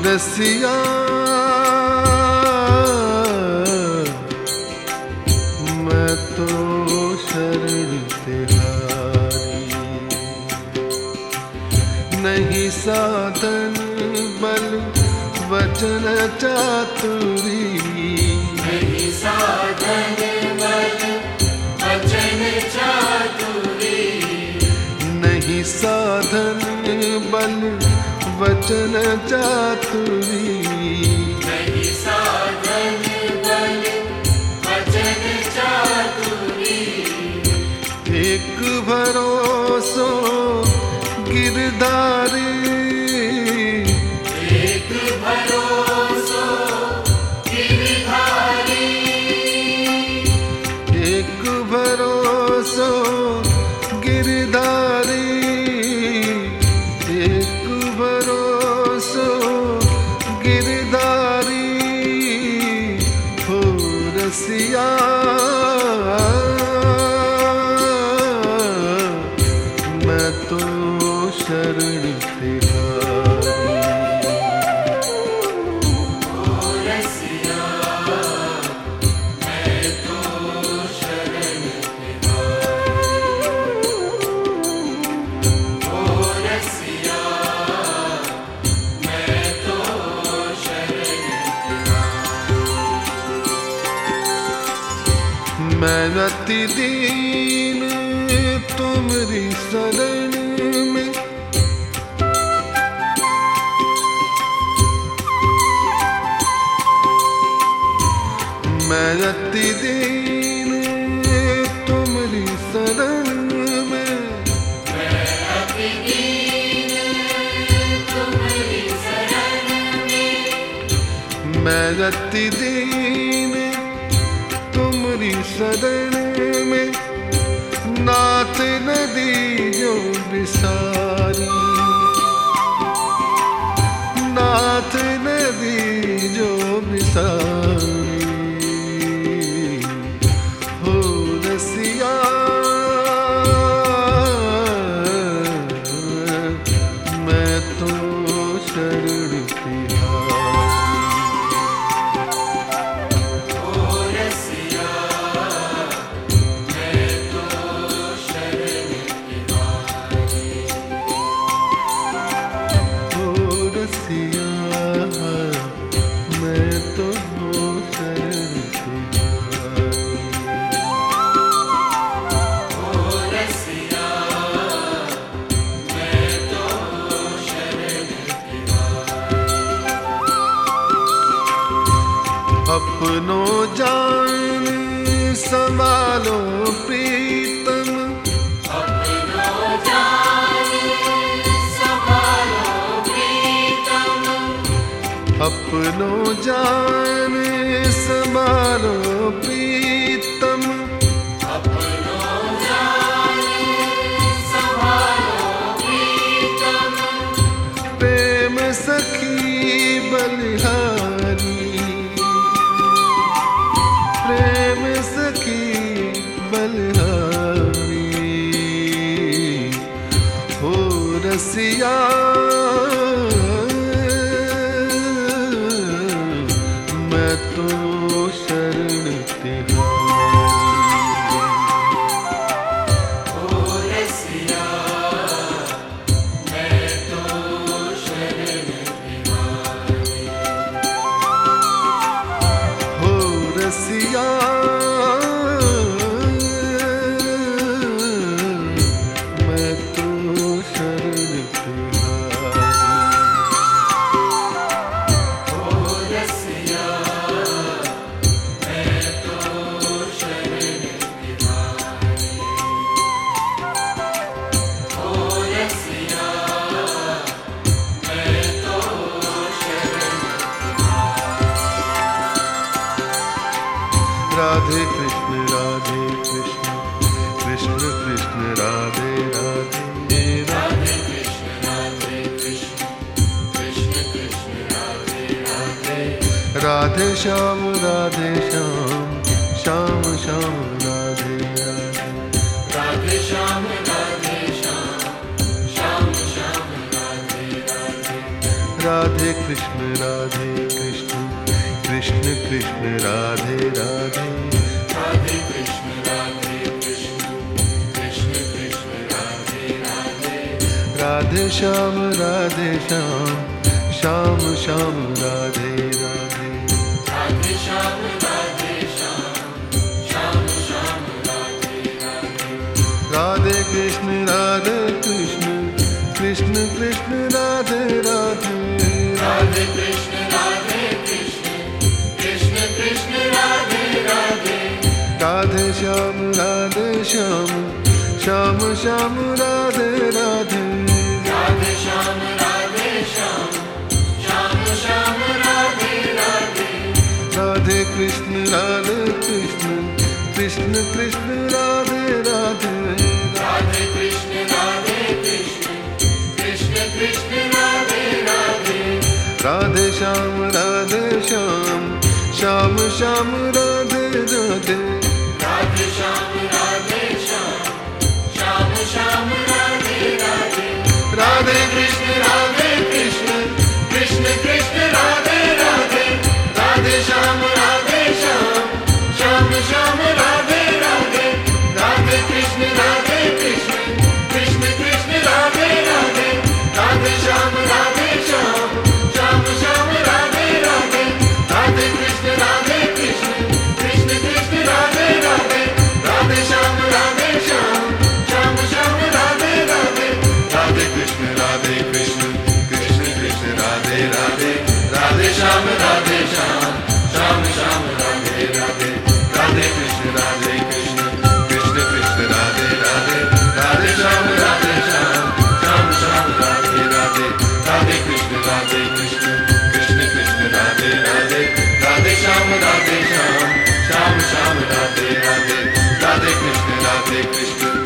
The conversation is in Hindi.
रसिया मैं तो शरण तिहारी, नहीं साधन बल वचन चातुरी, नहीं साधन बल वचन चातुरी, नहीं साधन बल वचन चातुरी, नहीं साधन बल वचन चातुरी। एक भरोसो गिरधारी, एक भरोसो गिरधारी, एक भरोसो गिरधारी, एक भरोसो गिरधारी, हो रसिया मैं तो शरण तिहारी। ओ रसिया मैं तो शरण तिहारी, ओ रसिया मैं तो शरण तिहारी। मैं अति दीन तुम्हारी शरण में, मैं अति दीन तुम्हारी शरण में, मैं अति दीन तुम्हारी शरण में, मैं अति दीन तुम्हारी शरण में, नाथ नदी जो बिसारी, नाथ नदी जो बिसारी, हो रसिया मैं तो शरण तिहारी। ओ रसिया मैं तो शरण तिहारी, हो रसिया मैं तो शरण तिहारी। ओ रसिया मैं तो शरण तिहारी। अपनो जान संभालो प्रीतम, अपनो जान संभालो प्रीतम, अपनो जान संभालो प्रीतम, अपनो जान संभालो प्रीतम, प्रेम सखी बलिहारी, प्रेम सखी बलिहारी, हो रसिया मैं तो शरण तिहारी। ओ रसिया मैं तो शरण तिहारी, हो रसिया मैं तो शरण तिहारी। ओ रसिया मैं तो शरण तिहारी, ओ रसिया मैं तो शरण तिहारी। राधे कृष्ण कृष्ण कृष्ण राधे राधे, राधे कृष्ण कृष्ण कृष्ण राधे राधे, राधे श्याम श्याम श्याम राधे राधे, राधे श्याम श्याम श्याम राधे राधे, राधे कृष्ण कृष्ण कृष्ण राधे राधे राधे कृष्ण कृष्ण कृष्ण कृष्ण राधे राधे राधे श्याम श्याम श्याम राधे राधे राधे श्याम श्याम श्याम राधे राधे राधे कृष्ण कृष्ण कृष्ण राधे राधे राधे कृष्ण कृष्ण कृष्ण राधे राधे राधे श्याम श्याम श्याम राधे राधे राधे श्याम श्याम श्याम राधे राधे राधे कृष्ण कृष्ण कृष्ण राधे राधे राधे कृष्ण कृष्ण कृष्ण राधे राधे राधे श्याम श्याम श्याम राधे राधे राधे श्याम श्याम राधे राधे राधे कृष्ण कृष्ण कृष्ण राधे राधे राधे श्याम श्याम श्याम राधे राधे राधे कृष्ण कृष्ण कृष्ण राधे राधे राधे श्याम श्याम श्याम राधे राधे राधे कृष्ण कृष्ण कृष्ण राधे राधे राधे श्याम श्याम श्याम राधे राधे राधे कृष्ण कृष्ण कृष्ण राधे राधे राधे श्याम श्याम श्याम राधे राधे राधे कृष्ण कृष्ण कृष्ण कृष्ण राधे राधे राधे श्याम श्याम श्याम राधे राधे राधे कृष्ण कृष्ण कृष्ण कृष्ण राधे राधे राधे श्याम श्याम श्याम राधे राधे राधे कृष्ण कृष्ण